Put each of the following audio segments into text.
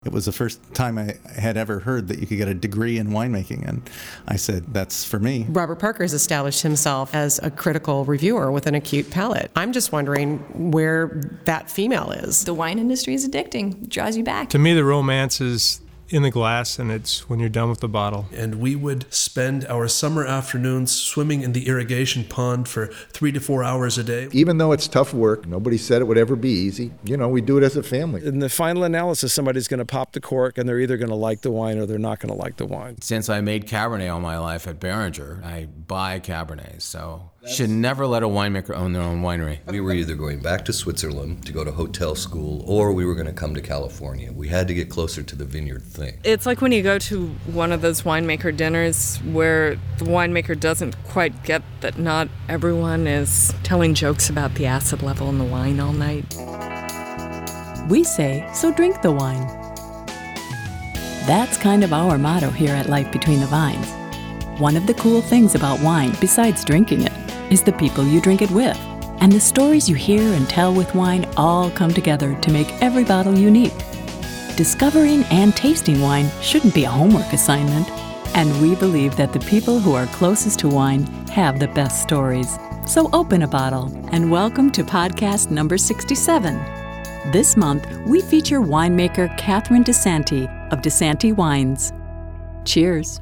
It was the first time I had ever heard that you could get a degree in winemaking, and I said, that's for me. Robert Parker has established himself as a critical reviewer with an acute palate. I'm just wondering where that female is. The wine industry is addicting. It draws you back. To me, the romance is in the glass, and it's when you're done with the bottle. And we would spend our summer afternoons swimming in the irrigation pond for 3 to 4 hours a day. Even though it's tough work, nobody said it would ever be easy. You know, we do it as a family. In the final analysis, somebody's going to pop the cork, and they're either going to like the wine or they're not going to like the wine. Since I made Cabernet all my life at Beringer, I buy Cabernets, so should never let a winemaker own their own winery. We were either going back to Switzerland to go to hotel school, or we were going to come to California. We had to get closer to the vineyard thing. It's like when you go to one of those winemaker dinners where the winemaker doesn't quite get that not everyone is telling jokes about the acid level in the wine all night. We say, so drink the wine. That's kind of our motto here at Life Between the Vines. One of the cool things about wine, besides drinking it, is the people you drink it with. And the stories you hear and tell with wine all come together to make every bottle unique. Discovering and tasting wine shouldn't be a homework assignment. And we believe that the people who are closest to wine have the best stories. So open a bottle and welcome to podcast number 67. This month, we feature winemaker Catherine DeSanti of DeSanti Wines. Cheers.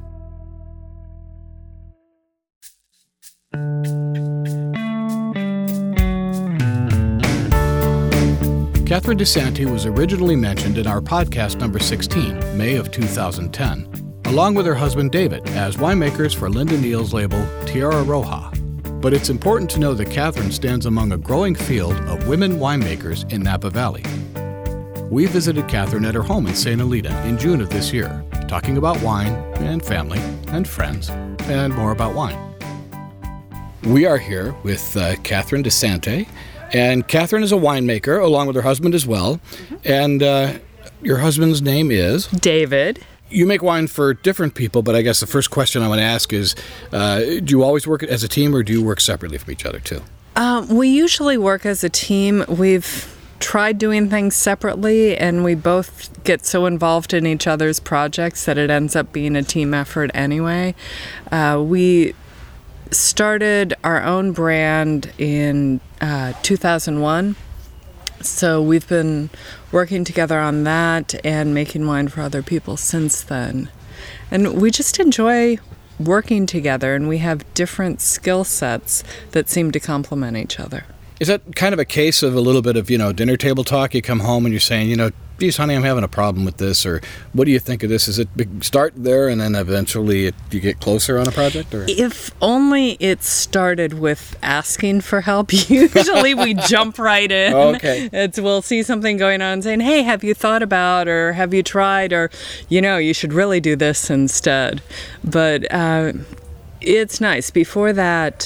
Catherine DeSanti was originally mentioned in our podcast number 16, May of 2010, along with her husband David as winemakers for Linda Neal's label Tierra Roja. But it's important to know that Catherine stands among a growing field of women winemakers in Napa Valley. We visited Catherine at her home in St. Alida in June of this year, talking about wine and family and friends and more about wine. We are here with Catherine DeSanti. And Catherine is a winemaker, along with her husband as well. Mm-hmm. And your husband's name is? David. You make wine for different people, but I guess the first question I want to ask is, do you always work as a team, or do you work separately from each other, too? We usually work as a team. We've tried doing things separately, and we both get so involved in each other's projects that it ends up being a team effort anyway. We started our own brand in 2001, so we've been working together on that and making wine for other people since then. And we just enjoy working together, and we have different skill sets that seem to complement each other. Is that kind of a case of a little bit of, dinner table talk? You come home and you're saying, geez, honey, I'm having a problem with this, or what do you think of this? Is it start there and then eventually you get closer on a project? Or? If only it started with asking for help. Usually we jump right in. Okay. We'll see something going on and saying, hey, have you thought about, or have you tried, or, you should really do this instead. But it's nice. Before that,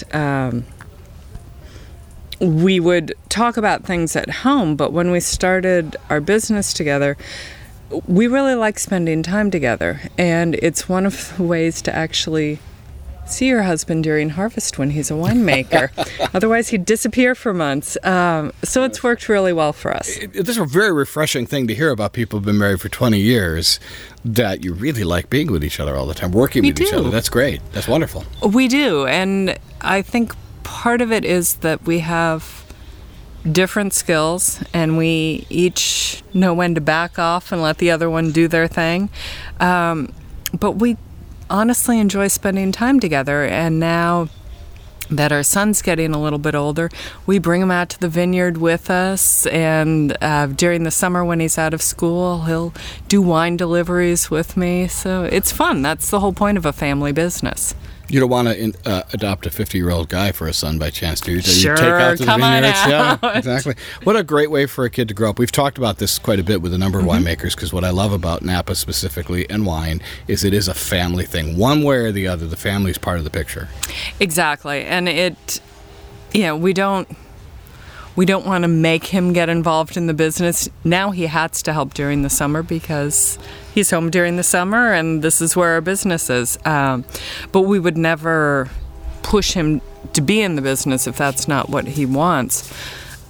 we would talk about things at home, but when we started our business together, we really like spending time together. And it's one of the ways to actually see your husband during harvest when he's a winemaker. Otherwise, he'd disappear for months. So it's worked really well for us. This is a very refreshing thing to hear about people who've been married for 20 years, that you really like being with each other all the time, working with each other. That's great. That's wonderful. We do. And I think part of it is that we have different skills, and we each know when to back off and let the other one do their thing. But we honestly enjoy spending time together, and now that our son's getting a little bit older, we bring him out to the vineyard with us, and during the summer when he's out of school, he'll do wine deliveries with me. So it's fun. That's the whole point of a family business. You don't want to adopt a 50-year-old guy for a son by chance, do you? Sure, you take out come on out. Yeah, exactly. What a great way for a kid to grow up. We've talked about this quite a bit with a number of winemakers, because what I love about Napa specifically and wine is it is a family thing. One way or the other, the family's part of the picture. Exactly. And we don't want to make him get involved in the business. Now he has to help during the summer because he's home during the summer, and this is where our business is. But we would never push him to be in the business if that's not what he wants.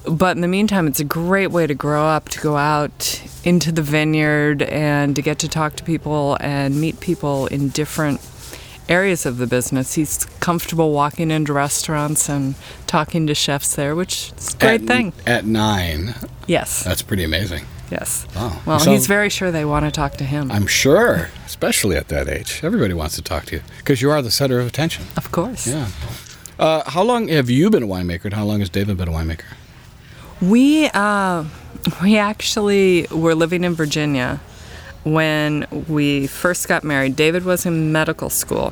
But in the meantime, it's a great way to grow up, to go out into the vineyard and to get to talk to people and meet people in different areas of the business. He's comfortable walking into restaurants and talking to chefs there, which is a great thing. At 9? Yes. That's pretty amazing. Yes. Wow. Well, he's very sure they want to talk to him. I'm sure, especially at that age. Everybody wants to talk to you because you are the center of attention. Of course. Yeah. How long have you been a winemaker, and how long has David been a winemaker? We actually were living in Virginia when we first got married. David was in medical school,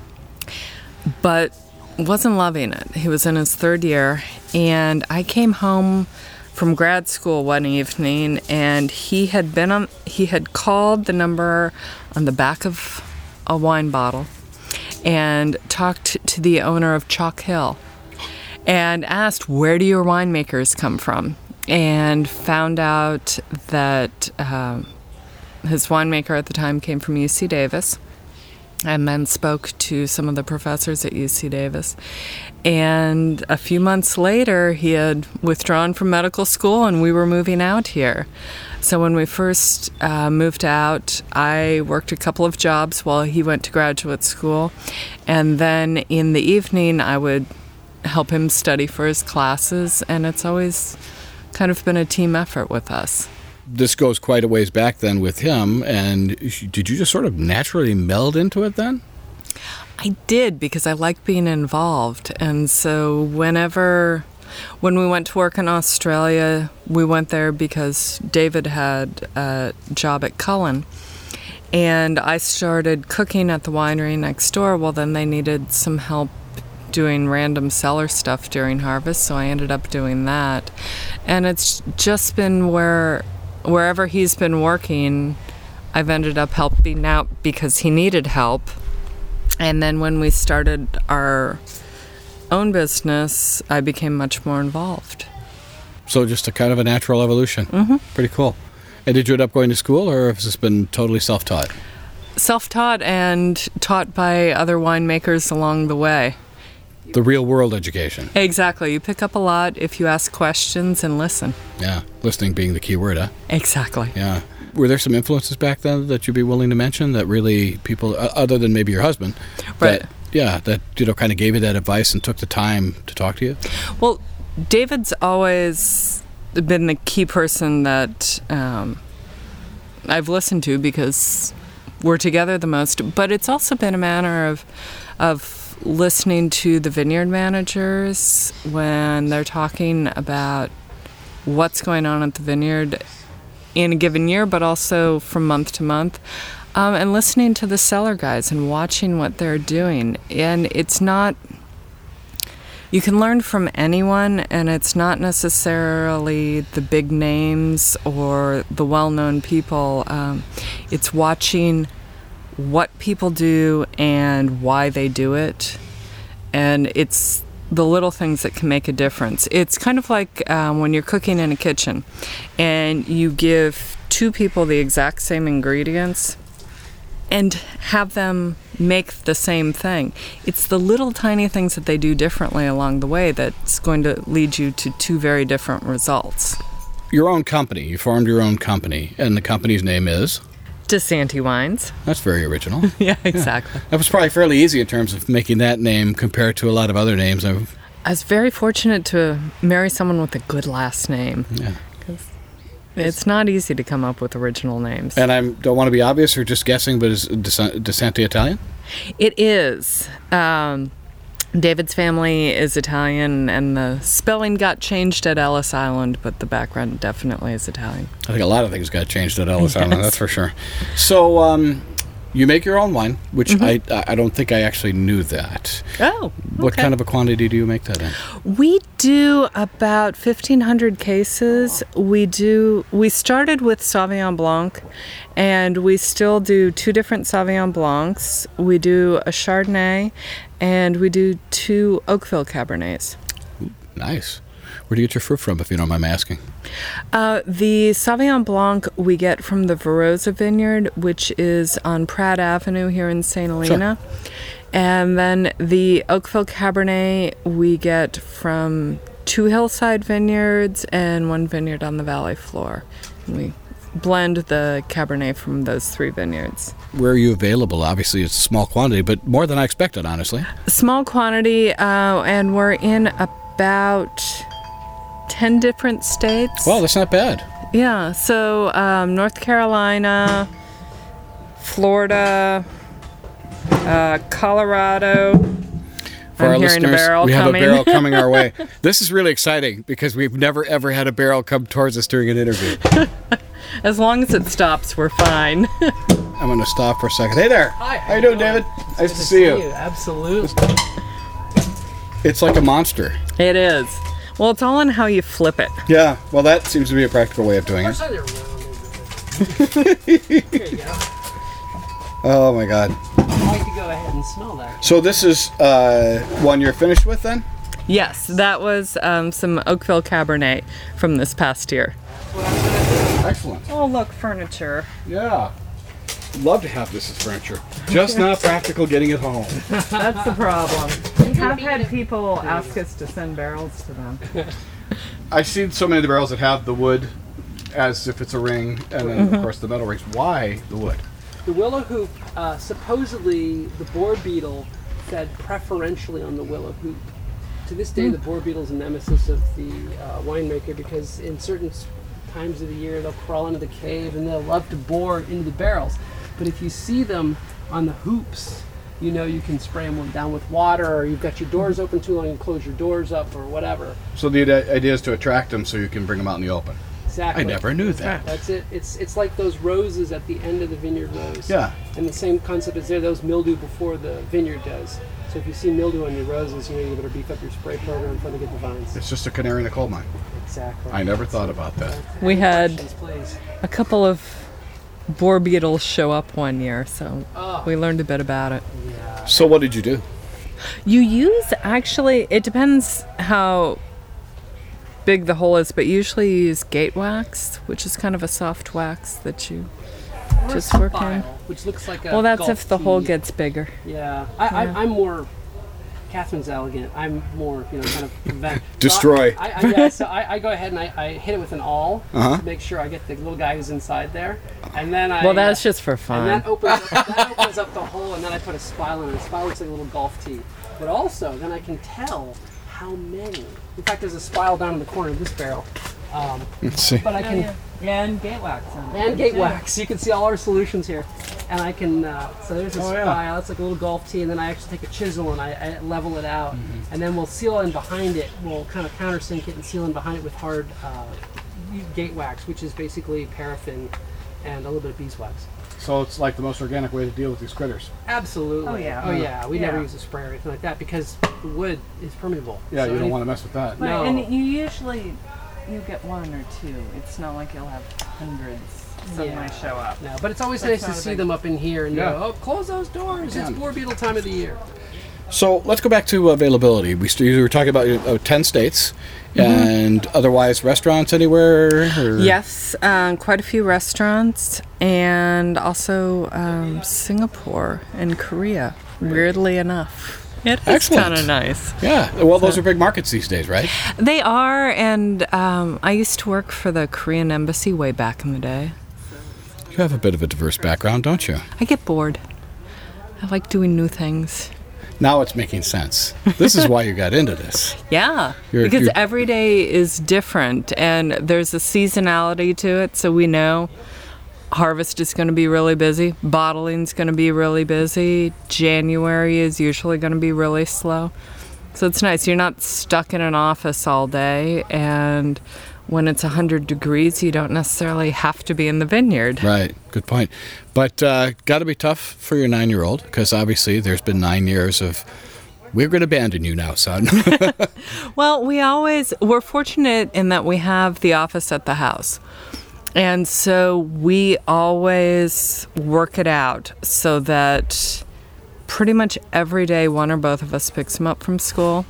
but wasn't loving it. He was in his 3rd year, and I came home from grad school one evening, and he had called the number on the back of a wine bottle and talked to the owner of Chalk Hill and asked, where do your winemakers come from? And found out that his winemaker at the time came from UC Davis, and then spoke to some of the professors at UC Davis. And a few months later, he had withdrawn from medical school, and we were moving out here. So when we first moved out, I worked a couple of jobs while he went to graduate school. And then in the evening, I would help him study for his classes, and it's always kind of been a team effort with us. This goes quite a ways back then with him, and did you just sort of naturally meld into it then? I did, because I like being involved. And so when we went to work in Australia, we went there because David had a job at Cullen. And I started cooking at the winery next door. Well, then they needed some help doing random cellar stuff during harvest, so I ended up doing that. And it's just been wherever he's been working, I've ended up helping out because he needed help. And then when we started our own business, I became much more involved. So just a kind of a natural evolution. Mm-hmm. Pretty cool. And did you end up going to school, or has this been totally self-taught? Self-taught and taught by other winemakers along the way. The real world education. Exactly. You pick up a lot if you ask questions and listen. Yeah, listening being the key word, huh? Exactly. Yeah. Were there some influences back then that you'd be willing to mention that really people, other than maybe your husband, right? that kind of gave you that advice and took the time to talk to you? Well, David's always been the key person that I've listened to because we're together the most. But it's also been a manner of listening to the vineyard managers when they're talking about what's going on at the vineyard in a given year, but also from month to month, and listening to the cellar guys and watching what they're doing. And it's not, you can learn from anyone, and it's not necessarily the big names or the well-known people. It's watching what people do and why they do it, and it's the little things that can make a difference. It's kind of like when you're cooking in a kitchen and you give 2 people the exact same ingredients and have them make the same thing. It's the little tiny things that they do differently along the way that's going to lead you to 2 very different results. Your own company, you formed your own company, and the company's name is? DeSanti Wines. That's very original. Yeah, exactly. That was probably fairly easy in terms of making that name compared to a lot of other names. I was very fortunate to marry someone with a good last name. Yeah. It's not easy to come up with original names. And I don't want to be obvious or just guessing, but is DeSanti Italian? It is. David's family is Italian, and the spelling got changed at Ellis Island, but the background definitely is Italian. I think a lot of things got changed at Ellis Island, that's for sure. So you make your own wine, which Mm-hmm. I don't think I actually knew that. Oh, okay. What kind of a quantity do you make that in? We do about 1,500 cases. We started with Sauvignon Blanc, and we still do 2 different Sauvignon Blancs. We do a Chardonnay, and we do 2 Oakville Cabernets. Nice. Where do you get your fruit from, if you don't mind me asking? The Sauvignon Blanc we get from the Verosa Vineyard, which is on Pratt Avenue here in St. Helena. Sure. And then the Oakville Cabernet we get from 2 hillside vineyards and 1 vineyard on the valley floor. And we blend the Cabernet from those 3 vineyards. Where are you available? Obviously, it's a small quantity, but more than I expected, honestly. Small quantity, and we're in about 10 different states. Well, that's not bad. Yeah, so North Carolina, Florida, Colorado. For our listeners, we have a barrel coming our way. This is really exciting because we've never, ever had a barrel come towards us during an interview. As long as it stops, we're fine. I'm going to stop for a second. Hey there. Hi. How you doing, David? Nice to see you. Absolutely. It's like a monster. It is. Well, it's all on how you flip it. Yeah, well, that seems to be a practical way of doing it. There you go. Oh, my God. I'd like to go ahead and smell that. So this is one you're finished with, then? Yes, that was some Oakville Cabernet from this past year. Excellent. Oh, look, furniture. Yeah. Love to have this as furniture. Just not practical getting it home. That's the problem. We have had people ask us to send barrels to them. I've seen so many of the barrels that have the wood as if it's a ring, and then, of course, the metal rings. Why the wood? The willow hoop, supposedly the boar beetle fed preferentially on the willow hoop. To this day, the boar beetle is a nemesis of the winemaker because in certain times of the year they'll crawl into the cave and they'll love to bore into the barrels. But if you see them on the hoops, you know you can spray them down with water, or you've got your doors open too long and close your doors up, or whatever. So the idea is to attract them so you can bring them out in the open. Exactly. I never knew that. That's it. It's like those roses at the end of the vineyard rose. Yeah. And the same concept is there. Those mildew before the vineyard does. So if you see mildew on your roses, you know you better beef up your spray program before they get the vines. It's just a canary in a coal mine. Exactly. I never thought about that. We had Please. a couple of boar beetles show up one year, so we learned a bit about it. Yeah. So what did you do? You use, actually, it depends how big the hole is, but usually you use gate wax, which is kind of a soft wax that you just work in. Which looks like a well, that's golf if the hole tee. gets bigger. Yeah. I'm more... Catherine's elegant. I'm more, kind of prevent. Destroy. So I go ahead and I hit it with an awl to make sure I get the little guy who's inside there, and then I. Well, that's just for fun. And that opens up the hole, and then I put a spile in it. A spile looks like a little golf tee, but also then I can tell how many. In fact, there's a spile down in the corner of this barrel. Let's see. But I can. And gate wax on it. And gate wax. You can see all our solutions here. And I can, so there's a spile, it's like a little golf tee, and then I actually take a chisel and I level it out. And then we'll seal in behind it, we'll kind of countersink it and seal in behind it with hard gate wax, which is basically paraffin and a little bit of beeswax. So it's like the most organic way to deal with these critters. Absolutely. Oh, yeah. Oh, yeah. We never use a spray or anything like that because the wood is permeable. Yeah, so you don't want to mess with that. Right, No. and you usually, you get 1 or 2. It's not like you'll have hundreds suddenly show up. No, but it's always That's nice to not a see big- them up in here and Yeah. go, oh, close those doors. Yeah. It's boar beetle time of the year. So let's go back to availability. We were talking about 10 states, and otherwise restaurants anywhere? Or? Yes, quite a few restaurants, and also Singapore and Korea, weirdly enough. It is Excellent. kind of nice. Yeah, well, those are big markets these days, right? They are, and I used to work for the Korean embassy way back in the day. You have a bit of a diverse background, don't you? I get bored. I like doing new things. Now it's making sense. This is why you got into this. Yeah, You're- because you're- every day is different, and there's a seasonality to it, so we know harvest is going to be really busy, bottling's going to be really busy, January is usually going to be really slow. So it's nice. You're not stuck in an office all day, and when it's 100 degrees, you don't necessarily have to be in the vineyard. Right, good point. But got to be tough for your 9-year-old, because obviously there's been 9 years of, we're going to abandon you now, son. Well, we're fortunate in that we have the office at the house. And so we always work it out so that pretty much every day one or both of us picks him up from school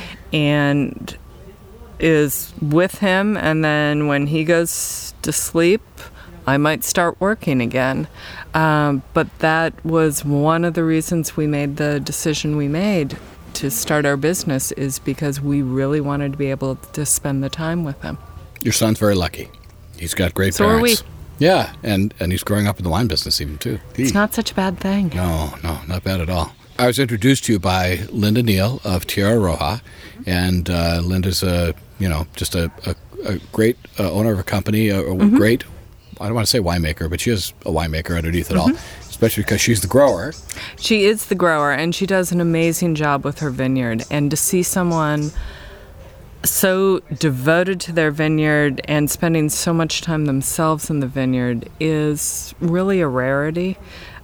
and is with him, and then when he goes to sleep, I might start working again. But that was one of the reasons we made the decision we made to start our business is because we really wanted to be able to spend the time with him. Your son's very lucky. He's got great So parents. are we. Yeah, and he's growing up in the wine business even too. It's not such a bad thing. No, not bad at all. I was introduced to you by Linda Neal of Tierra Roja, and Linda's just a great owner of a company, great, I don't want to say winemaker, but she is a winemaker underneath it all, especially because she's the grower. She is the grower, and she does an amazing job with her vineyard. And to see someone so devoted to their vineyard and spending so much time themselves in the vineyard is really a rarity.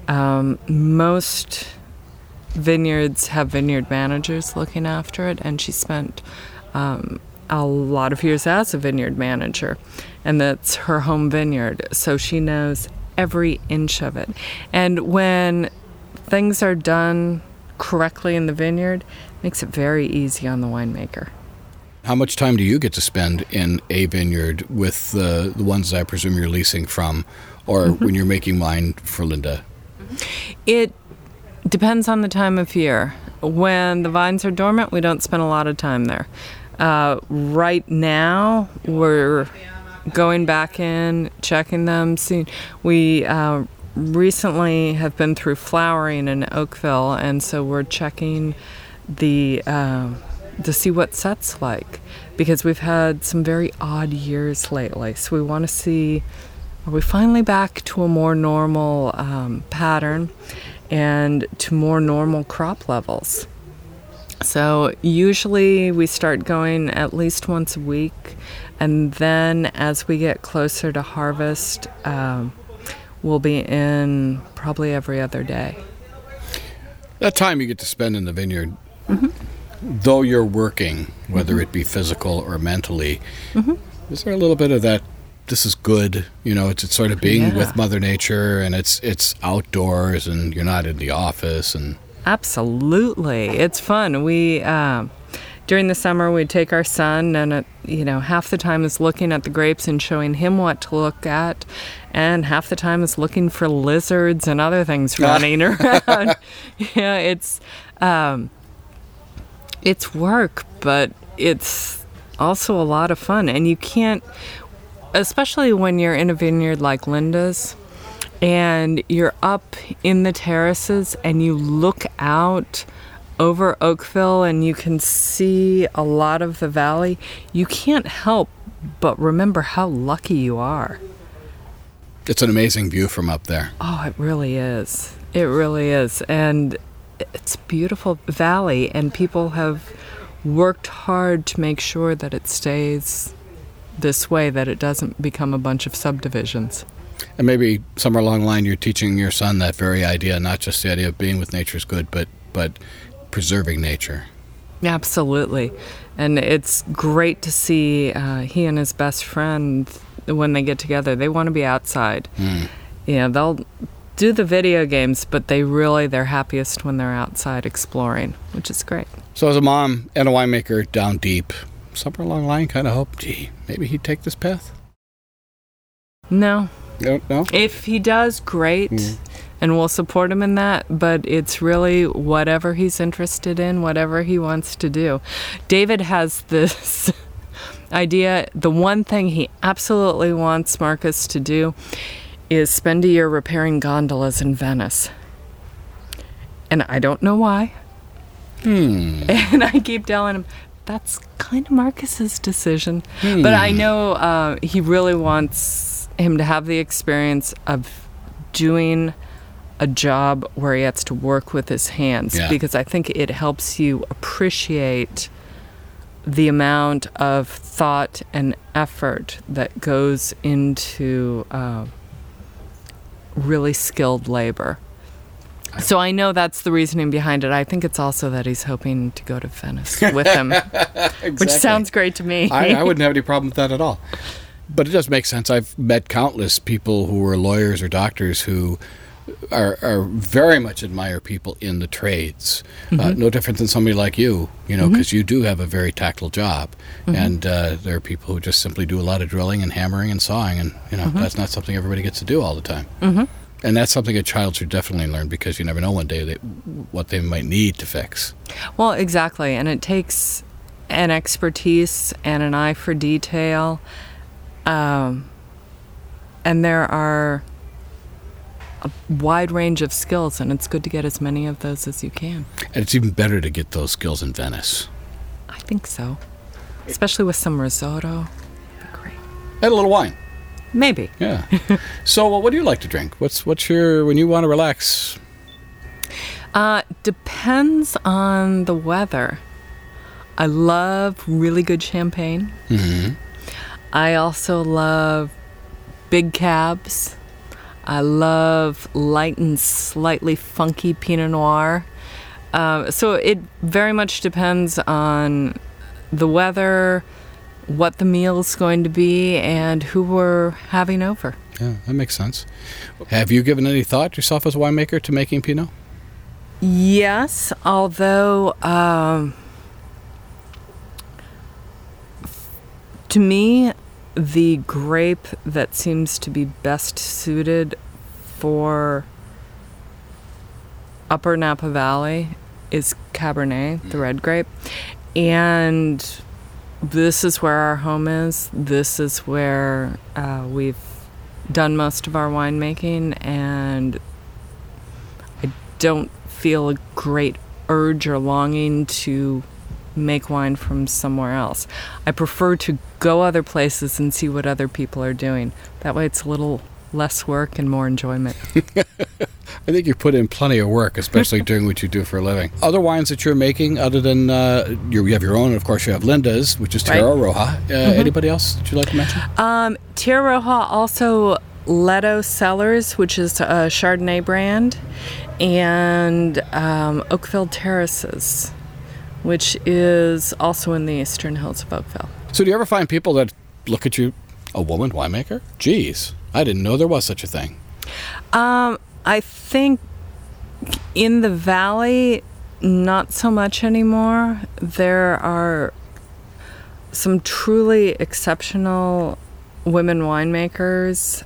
Most vineyards have vineyard managers looking after it, and she spent a lot of years as a vineyard manager, and that's her home vineyard, so she knows every inch of it. And when things are done correctly in the vineyard, it makes it very easy on the winemaker. How much time do you get to spend in a vineyard with the ones I presume you're leasing from, or when you're making wine for Linda? It depends on the time of year. When the vines are dormant, we don't spend a lot of time there. Right now, we're going back in, checking them. We recently have been through flowering in Oakville, and so we're checking to see what set's like, because we've had some very odd years lately. So we want to see, are we finally back to a more normal pattern and to more normal crop levels? So usually we start going at least once a week, and then as we get closer to harvest, we'll be in probably every other day. That time you get to spend in the vineyard, though you're working, whether it be physical or mentally, is there a little bit of that, this is good, it's sort of being with Mother Nature, and it's outdoors, and you're not in the office, and... Absolutely. It's fun. We, during the summer, we'd take our son, and, half the time is looking at the grapes and showing him what to look at, and half the time is looking for lizards and other things running around. It's work, but it's also a lot of fun. And you can't, especially when you're in a vineyard like Linda's, and you're up in the terraces and you look out over Oakville and you can see a lot of the valley, you can't help but remember how lucky you are. It's an amazing view from up there. Oh, it really is. It really is. And it's a beautiful valley, and people have worked hard to make sure that it stays this way, that it doesn't become a bunch of subdivisions. And maybe somewhere along the line you're teaching your son that very idea, not just the idea of being with nature is good, but preserving nature. Absolutely. And it's great to see he and his best friend, when they get together, they want to be outside. They'll do the video games, but they're happiest when they're outside exploring, which is great. So as a mom and a winemaker down deep, somewhere along the line kind of hope, maybe he'd take this path? No. No? If he does, great, and we'll support him in that, but it's really whatever he's interested in, whatever he wants to do. David has this idea, the one thing he absolutely wants Marcus to do is spend a year repairing gondolas in Venice. And I don't know why. And I keep telling him, that's kind of Marcus's decision. But I know he really wants him to have the experience of doing a job where he has to work with his hands, because I think it helps you appreciate the amount of thought and effort that goes into really skilled labor. So I know that's the reasoning behind it. I think it's also that he's hoping to go to Venice with him, Exactly. Which sounds great to me. I wouldn't have any problem with that at all. But it does make sense. I've met countless people who are lawyers or doctors who are very much admire people in the trades. No different than somebody like you, because you do have a very tactile job. And there are people who just simply do a lot of drilling and hammering and sawing, and that's not something everybody gets to do all the time. And that's something a child should definitely learn, because you never know one day what they might need to fix. Well, exactly. And it takes an expertise and an eye for detail. And there are a wide range of skills, and it's good to get as many of those as you can. And it's even better to get those skills in Venice. I think so. Especially with some risotto. And a little wine. Maybe. Yeah. So what do you like to drink? What's your, when you want to relax? Depends on the weather. I love really good champagne. Mm-hmm. I also love big cabs. I love light and slightly funky Pinot Noir. So it very much depends on the weather, what the meal's going to be, and who we're having over. Yeah, that makes sense. Have you given any thought yourself as a winemaker to making Pinot? Yes, although to me, the grape that seems to be best suited for Upper Napa Valley is Cabernet, the red grape. And this is where our home is. This is where we've done most of our winemaking, and I don't feel a great urge or longing to make wine from somewhere else. I prefer to go other places and see what other people are doing. That way it's a little less work and more enjoyment. I think you put in plenty of work, especially doing what you do for a living. Other wines that you're making, other than you have your own, and of course you have Linda's, which is Tierra Roja. Anybody else that you'd like to mention? Tierra Roja, also Leto Cellars, which is a Chardonnay brand, and Oakville Terraces, which is also in the eastern hills of Oakville. So do you ever find people that look at you, a woman winemaker? Geez, I didn't know there was such a thing. I think in the valley, not so much anymore. There are some truly exceptional women winemakers,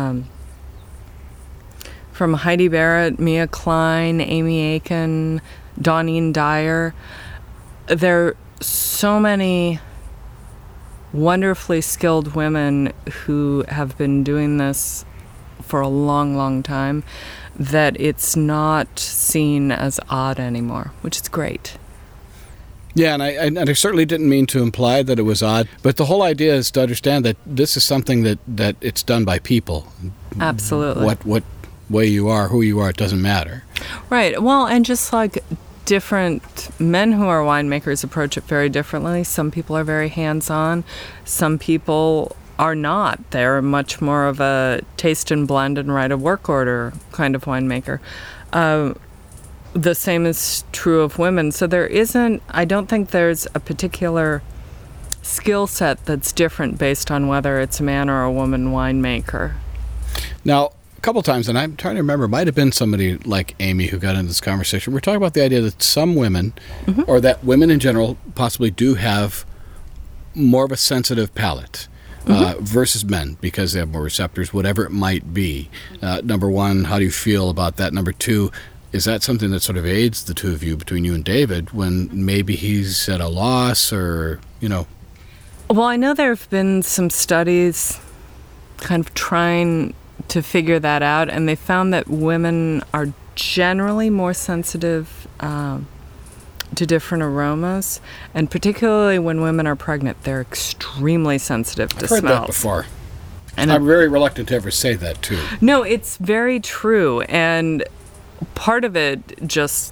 from Heidi Barrett, Mia Klein, Amy Aiken, Dawnine Dyer. There are so many wonderfully skilled women who have been doing this for a long, long time, that it's not seen as odd anymore, which is great. Yeah, and I certainly didn't mean to imply that it was odd, but the whole idea is to understand that this is something that it's done by people. Absolutely. What way you are, who you are, it doesn't matter. Right. Well, and just like different men who are winemakers approach it very differently. Some people are very hands-on. Some people are not. They're much more of a taste and blend and write a work order kind of winemaker. The same is true of women. So I don't think there's a particular skill set that's different based on whether it's a man or a woman winemaker. Now, a couple times, and I'm trying to remember, it might have been somebody like Amy who got into this conversation. We're talking about the idea that some women, or that women in general, possibly do have more of a sensitive palate. Versus men, because they have more receptors, whatever it might be. Number one, how do you feel about that? Number two, is that something that sort of aids the two of you, between you and David, when maybe he's at a loss or, Well, I know there have been some studies kind of trying to figure that out, and they found that women are generally more sensitive to different aromas, and particularly when women are pregnant, they're extremely sensitive to I've heard smells. that before. And I'm very reluctant to ever say that, too. No, it's very true, and part of it just,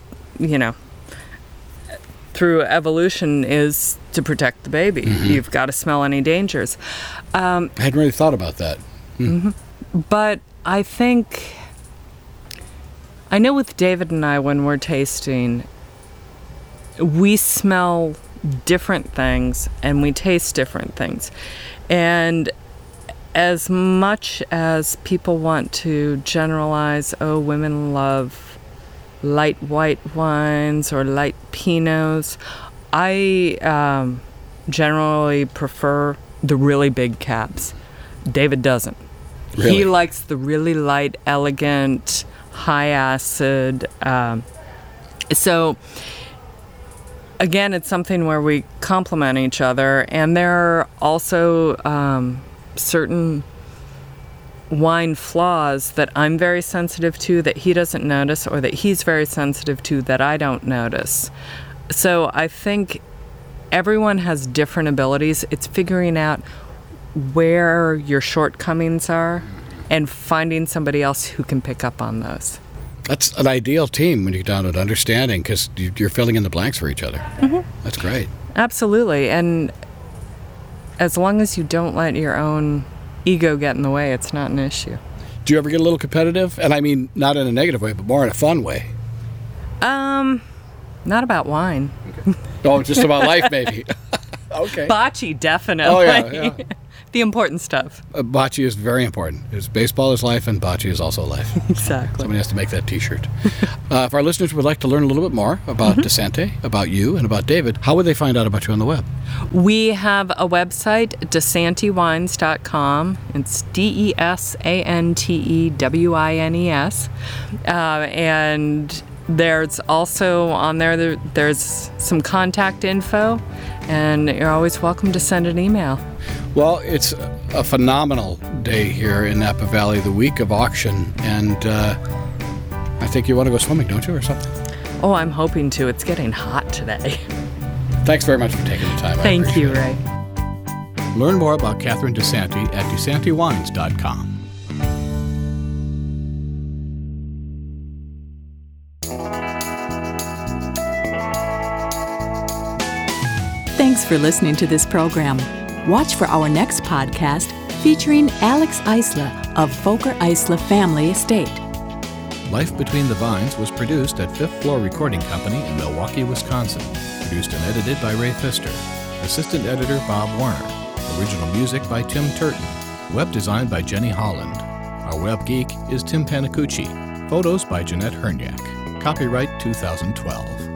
through evolution is to protect the baby. You've got to smell any dangers. I hadn't really thought about that. But I think, I know with David and I, when we're tasting, we smell different things and we taste different things. And as much as people want to generalize, women love light white wines or light Pinots, I generally prefer the really big cabs. David doesn't. Really? He likes the really light, elegant, high acid. So again, it's something where we complement each other, and there are also certain wine flaws that I'm very sensitive to that he doesn't notice, or that he's very sensitive to that I don't notice. So I think everyone has different abilities. It's figuring out where your shortcomings are and finding somebody else who can pick up on those. That's an ideal team when you get down to understanding, because you're filling in the blanks for each other. Mm-hmm. That's great. Absolutely. And as long as you don't let your own ego get in the way, it's not an issue. Do you ever get a little competitive? And I mean, not in a negative way, but more in a fun way. Not about wine. Okay. Oh, just about life, maybe. Okay. Bocce, definitely. Oh, yeah. The important stuff. Bocce is very important. Baseball is life, and bocce is also life. Exactly. Somebody has to make that T-shirt. If our listeners would like to learn a little bit more about Desante, about you, and about David, how would they find out about you on the web? We have a website, desantewines.com. It's DESANTEWINES. And there's also on there's some contact info, and you're always welcome to send an email. Well, it's a phenomenal day here in Napa Valley, the week of auction, and I think you want to go swimming, don't you, or something? Oh, I'm hoping to. It's getting hot today. Thanks very much for taking the time. Thank you, Ray. Learn more about Catherine Desante at DesanteWines.com. Thanks for listening to this program. Watch for our next podcast featuring Alex Eisler of Volker Eisler Family Estate. Life Between the Vines was produced at Fifth Floor Recording Company in Milwaukee, Wisconsin. Produced and edited by Ray Pfister. Assistant editor Bob Warner. Original music by Tim Turton. Web design by Jenny Holland. Our web geek is Tim Panicucci. Photos by Jeanette Herniak. Copyright 2012.